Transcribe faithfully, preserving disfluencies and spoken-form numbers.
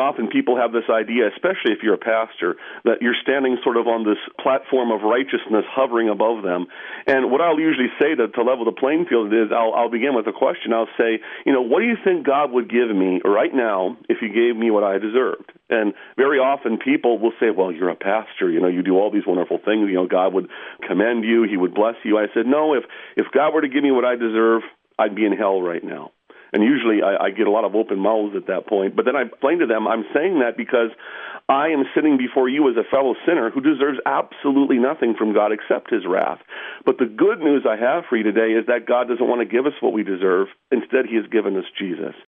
often people have this idea, especially if you're a pastor, that you're standing sort of on this platform of righteousness hovering above them. And what I'll usually say to, to level the playing field is I'll, I'll begin with a question. I'll say, you know, what do you think God would give me right now if he gave me what I deserved? And very often people will say, well, you're a pastor, you know, you do all these wonderful things, you know, God would commend you, he would bless you. I said, no, if, if God were to give me what I deserve, I'd be in hell right now. And usually I, I get a lot of open mouths at that point. But then I explain to them, I'm saying that because I am sitting before you as a fellow sinner who deserves absolutely nothing from God except his wrath. But the good news I have for you today is that God doesn't want to give us what we deserve. Instead, he has given us Jesus.